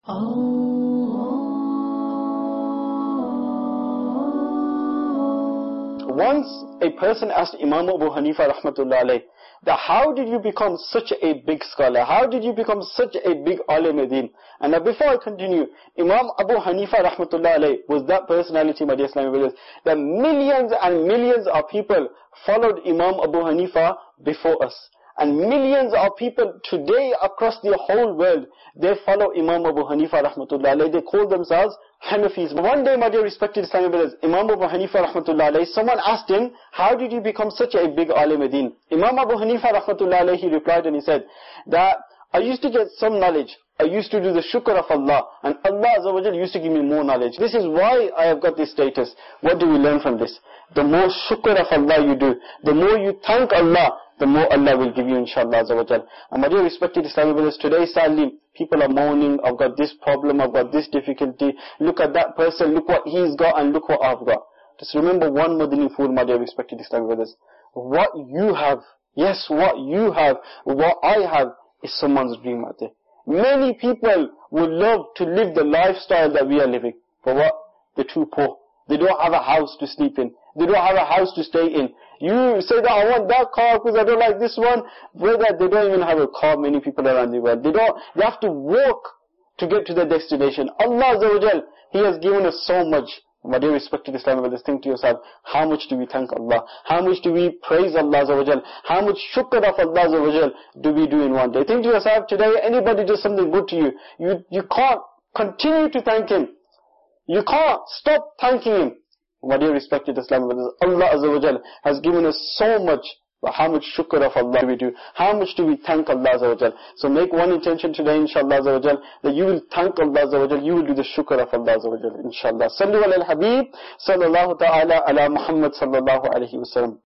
Once a person asked Imam Abu Hanifa rahmatullah alayh, that how did you become such a big scholar? How did you become such a big alim din? And now before I continue, Imam Abu Hanifa rahmatullah alayh was that personality, my dear Islamic brothers, that millions and millions of people followed Imam Abu Hanifa before us. And millions of people today across the whole world, they follow Imam Abu Hanifa rahmatullah alayh. They call themselves Hanafis. But one day, my dear respected Islamic brothers, Imam Abu Hanifa rahmatullah alayh, someone asked him, how did you become such a big alim din? Imam Abu Hanifa rahmatullah alayh, he replied and he said, that I used to get some knowledge. I used to do the shukr of Allah, and Allah Azza wa Jal used to give me more knowledge. This is why I have got this status. What do we learn from this? The more shukr of Allah you do, the more you thank Allah, the more Allah will give you, inshallah Azza wa Jal. And my dear respected Islamic brothers, today sadly, people are moaning, I've got this problem, I've got this difficulty, look at that person, look what he's got and look what I've got. Just remember one Madani fool, my dear respected Islamic brothers. What you have, yes, what you have, what I have, is someone's dream out there. Many people would love to live the lifestyle that we are living. But what? They're too poor. They don't have a house to sleep in. They don't have a house to stay in. You say that I want that car because I don't like this one. Brother, they don't even have a car, many people around the world. They have to walk to get to their destination. Allah Azza wa Jal, He has given us so much. My dear respected Islamic brothers, think to yourself, how much do we thank Allah? How much do we praise Allah Azza wa Jal? How much shukr of Allah Azza wa Jal do we do in one day? Think to yourself, today anybody does something good to you, you can't continue to thank him. You can't stop thanking him. My dear respected Islamic brothers, Allah Azza wa Jal has given us so much. But how much shukr of Allah do we do? How much do we thank Allah Azza wa Jal? So make one intention today, inshallah Azza wa Jal, that you will thank Allah Azza wa Jal, you will do the shukr of Allah Azza wa Jal, inshallah. Sallu ala al-Habib, sallallahu ta'ala ala Muhammad sallallahu alayhi wa sallam.